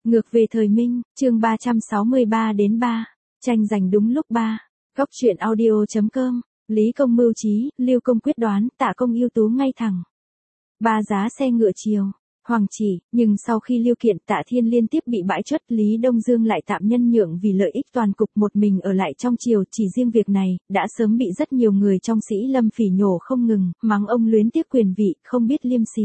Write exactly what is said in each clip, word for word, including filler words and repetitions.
Ngược về thời Minh, chương ba trăm sáu mươi ba đến ba. Tranh giành đúng lúc ba. Góc truyện audio chấm com. Lý Công mưu trí, Lưu Công quyết đoán, Tạ Công ưu tú ngay thẳng. Ba giá xe ngựa chiều. Hoàng chỉ, nhưng sau khi Lưu Kiện Tạ Thiên liên tiếp bị bãi truất, Lý Đông Dương lại tạm nhân nhượng vì lợi ích toàn cục, một mình ở lại trong triều. Chỉ riêng việc này, đã sớm bị rất nhiều người trong Sĩ Lâm phỉ nhổ không ngừng, mắng ông luyến tiếc quyền vị, không biết liêm sỉ.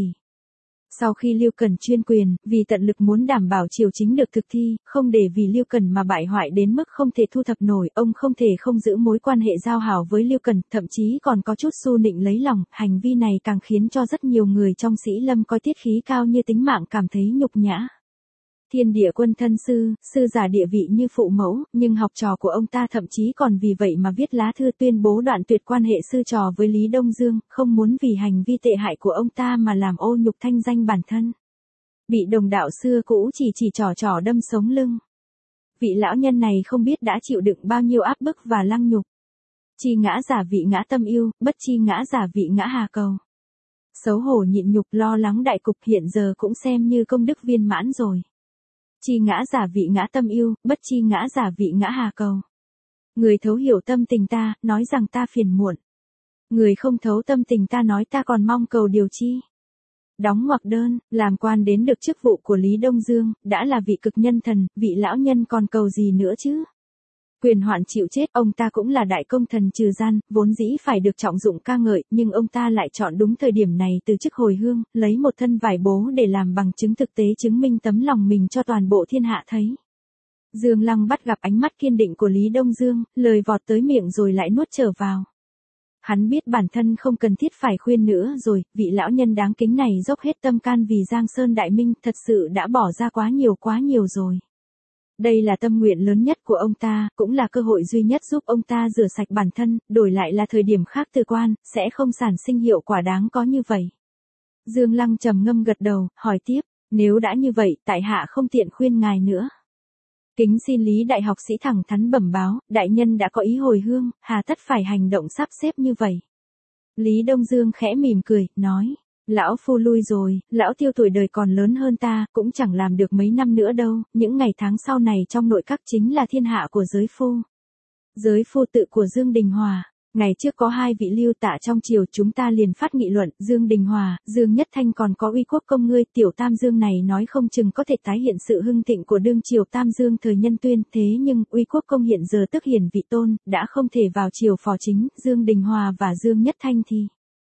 Sau khi Lưu Cần chuyên quyền, vì tận lực muốn đảm bảo triều chính được thực thi, không để vì Lưu Cần mà bại hoại đến mức không thể thu thập nổi, ông không thể không giữ mối quan hệ giao hảo với Lưu Cần, thậm chí còn có chút xu nịnh lấy lòng. Hành vi này càng khiến cho rất nhiều người trong Sĩ Lâm coi tiết khí cao như tính mạng cảm thấy nhục nhã. Thiên địa quân thân sư, sư giả địa vị như phụ mẫu, nhưng học trò của ông ta thậm chí còn vì vậy mà viết lá thư tuyên bố đoạn tuyệt quan hệ sư trò với Lý Đông Dương, không muốn vì hành vi tệ hại của ông ta mà làm ô nhục thanh danh bản thân. Bị đồng đạo xưa cũ chỉ chỉ trò trò đâm sống lưng. Vị lão nhân này không biết đã chịu đựng bao nhiêu áp bức và lăng nhục. Chi ngã giả vị ngã tâm yêu, bất chi ngã giả vị ngã hà cầu. Xấu hổ nhịn nhục lo lắng đại cục hiện giờ cũng xem như công đức viên mãn rồi. Chi ngã giả vị ngã tâm yêu, bất chi ngã giả vị ngã hà cầu. Người thấu hiểu tâm tình ta, nói rằng ta phiền muộn. Người không thấu tâm tình ta nói ta còn mong cầu điều chi. Đóng ngoặc đơn, làm quan đến được chức vụ của Lý Đông Dương, đã là vị cực nhân thần, vị lão nhân còn cầu gì nữa chứ? Quyền hoạn chịu chết, ông ta cũng là đại công thần trừ gian, vốn dĩ phải được trọng dụng ca ngợi, nhưng ông ta lại chọn đúng thời điểm này từ chức hồi hương, lấy một thân vải bố để làm bằng chứng thực tế chứng minh tấm lòng mình cho toàn bộ thiên hạ thấy. Dương Lăng bắt gặp ánh mắt kiên định của Lý Đông Dương, lời vọt tới miệng rồi lại nuốt trở vào. Hắn biết bản thân không cần thiết phải khuyên nữa rồi, vị lão nhân đáng kính này dốc hết tâm can vì Giang Sơn Đại Minh, thật sự đã bỏ ra quá nhiều quá nhiều rồi. Đây là tâm nguyện lớn nhất của ông ta, cũng là cơ hội duy nhất giúp ông ta rửa sạch bản thân, đổi lại là thời điểm khác từ quan, sẽ không sản sinh hiệu quả đáng có như vậy. Dương Lăng trầm ngâm gật đầu, hỏi tiếp, nếu đã như vậy, tại hạ không tiện khuyên ngài nữa. Kính xin Lý đại học sĩ thẳng thắn bẩm báo, đại nhân đã có ý hồi hương, hà tất phải hành động sắp xếp như vậy. Lý Đông Dương khẽ mỉm cười, nói. Lão phu lui rồi, lão Tiêu tuổi đời còn lớn hơn ta, cũng chẳng làm được mấy năm nữa đâu, những ngày tháng sau này trong nội các chính là thiên hạ của giới phu. Giới phu tự của Dương Đình Hòa, ngày trước có hai vị Lưu Tạ trong triều, chúng ta liền phát nghị luận, Dương Đình Hòa, Dương Nhất Thanh còn có Uy Quốc công ngươi, tiểu Tam Dương này nói không chừng có thể tái hiện sự hưng thịnh của đương triều Tam Dương thời Nhân Tuyên, thế nhưng Uy Quốc công hiện giờ tức hiển vị tôn, đã không thể vào triều phò chính, Dương Đình Hòa và Dương Nhất Thanh thì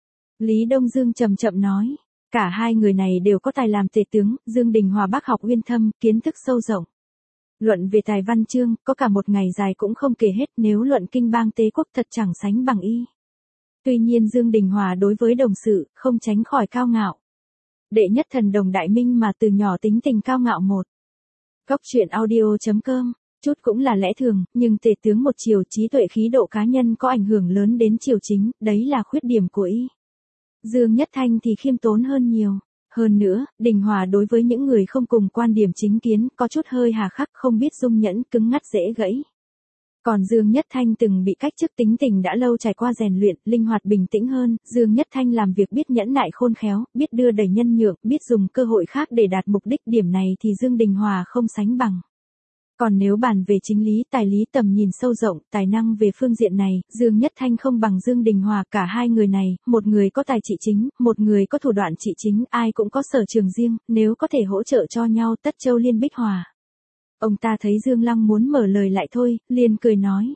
Lý Đông Dương chậm chậm nói, cả hai người này đều có tài làm tể tướng, Dương Đình Hòa bác học uyên thâm, kiến thức sâu rộng. Luận về tài văn chương, có cả một ngày dài cũng không kể hết, nếu luận kinh bang tế quốc thật chẳng sánh bằng y. Tuy nhiên Dương Đình Hòa đối với đồng sự, không tránh khỏi cao ngạo. Đệ nhất thần đồng đại minh mà từ nhỏ tính tình cao ngạo một. Góc truyện audio chấm com, chút cũng là lẽ thường, nhưng tể tướng một triều, trí tuệ khí độ cá nhân có ảnh hưởng lớn đến triều chính, đấy là khuyết điểm của y. Dương Nhất Thanh thì khiêm tốn hơn nhiều. Hơn nữa, Đình Hòa đối với những người không cùng quan điểm chính kiến, có chút hơi hà khắc, không biết dung nhẫn, cứng ngắt dễ gãy. Còn Dương Nhất Thanh từng bị cách chức, tính tình đã lâu trải qua rèn luyện, linh hoạt bình tĩnh hơn, Dương Nhất Thanh làm việc biết nhẫn nại khôn khéo, biết đưa đẩy nhân nhượng, biết dùng cơ hội khác để đạt mục đích, điểm này thì Dương Đình Hòa không sánh bằng. Còn nếu bàn về chính lý, tài lý, tầm nhìn sâu rộng, tài năng về phương diện này, Dương Nhất Thanh không bằng Dương Đình Hòa, cả hai người này, một người có tài trị chính, một người có thủ đoạn trị chính, ai cũng có sở trường riêng, nếu có thể hỗ trợ cho nhau, tất châu liên bích hòa. Ông ta thấy Dương Lăng muốn mở lời lại thôi, liền cười nói.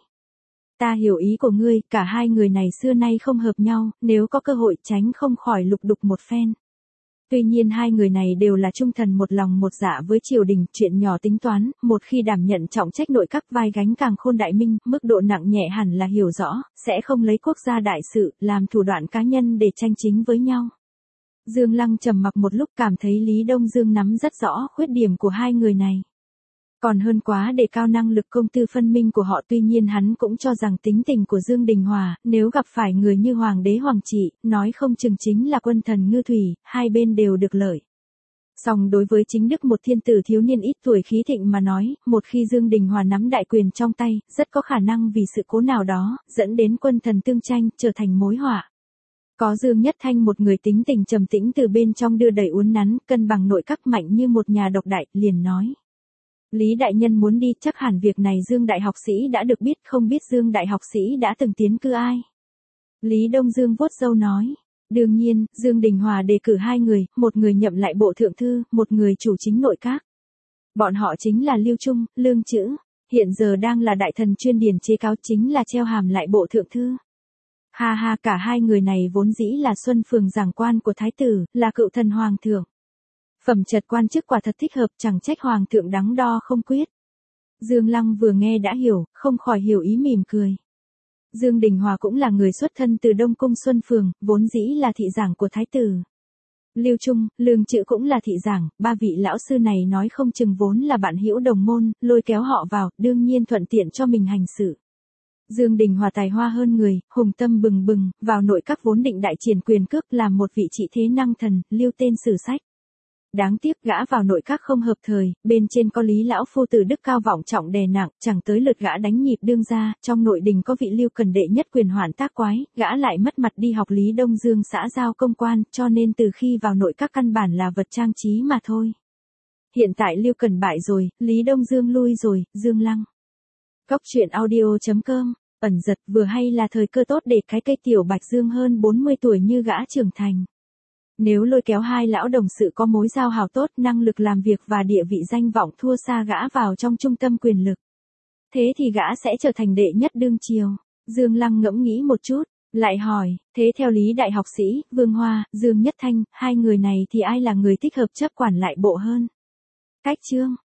Ta hiểu ý của ngươi, cả hai người này xưa nay không hợp nhau, nếu có cơ hội tránh không khỏi lục đục một phen. Tuy nhiên hai người này đều là trung thần một lòng một dạ với triều đình, chuyện nhỏ tính toán, một khi đảm nhận trọng trách nội các vai gánh càng khôn đại minh, mức độ nặng nhẹ hẳn là hiểu rõ, sẽ không lấy quốc gia đại sự, làm thủ đoạn cá nhân để tranh chính với nhau. Dương Lăng trầm mặc một lúc cảm thấy Lý Đông Dương nắm rất rõ khuyết điểm của hai người này. Còn hơn quá để cao năng lực công tư phân minh của họ, tuy nhiên hắn cũng cho rằng tính tình của Dương Đình Hòa, nếu gặp phải người như Hoàng đế Hoàng Trị, nói không chừng chính là quân thần ngư thủy, hai bên đều được lợi. Song đối với chính đức một thiên tử thiếu niên ít tuổi khí thịnh mà nói, một khi Dương Đình Hòa nắm đại quyền trong tay, rất có khả năng vì sự cố nào đó, dẫn đến quân thần tương tranh, trở thành mối họa. Có Dương Nhất Thanh một người tính tình trầm tĩnh từ bên trong đưa đẩy uốn nắn, cân bằng nội các mạnh như một nhà độc đại, liền nói. Lý đại nhân muốn đi, chắc hẳn việc này Dương đại học sĩ đã được biết, không biết Dương đại học sĩ đã từng tiến cư ai. Lý Đông Dương vuốt râu nói. Đương nhiên, Dương Đình Hòa đề cử hai người, một người nhậm lại bộ thượng thư, một người chủ chính nội các. Bọn họ chính là Lưu Trung, Lương Chữ, hiện giờ đang là đại thần chuyên điển chế cáo, chính là treo hàm lại bộ thượng thư. Ha ha, cả hai người này vốn dĩ là Xuân Phường giảng quan của thái tử, là cựu thần hoàng thượng. Phẩm trật quan chức quả thật thích hợp, chẳng trách hoàng thượng đắn đo không quyết. Dương Lăng vừa nghe đã hiểu, không khỏi hiểu ý mỉm cười. Dương Đình Hòa cũng là người xuất thân từ Đông Cung Xuân Phường, vốn dĩ là thị giảng của thái tử. Lưu Trung, Lương Chữ cũng là thị giảng, ba vị lão sư này nói không chừng vốn là bạn hữu đồng môn, lôi kéo họ vào, đương nhiên thuận tiện cho mình hành sự. Dương Đình Hòa tài hoa hơn người, hùng tâm bừng bừng, vào nội các vốn định đại triển quyền cước, làm một vị trị thế năng thần, lưu tên sử sách. Đáng tiếc gã vào nội các không hợp thời, bên trên có Lý lão phu tử đức cao vọng trọng đè nặng, chẳng tới lượt gã đánh nhịp đương gia, trong nội đình có vị Lưu Cần đệ nhất quyền hoạn tác quái, gã lại mất mặt đi học Lý Đông Dương xã giao công quan, cho nên từ khi vào nội các căn bản là vật trang trí mà thôi. Hiện tại Lưu Cần bại rồi, Lý Đông Dương lui rồi, Dương Lăng. Cóc truyện audio chấm com, ẩn giật, vừa hay là thời cơ tốt để cái cây tiểu Bạch Dương hơn bốn mươi tuổi như gã trưởng thành. Nếu lôi kéo hai lão đồng sự có mối giao hảo tốt, năng lực làm việc và địa vị danh vọng thua xa gã vào trong trung tâm quyền lực. Thế thì gã sẽ trở thành đệ nhất đương triều. Dương Lăng ngẫm nghĩ một chút, lại hỏi, thế theo Lý đại học sĩ, Vương Hoa, Dương Nhất Thanh, hai người này thì ai là người thích hợp chấp quản lại bộ hơn? Cách chương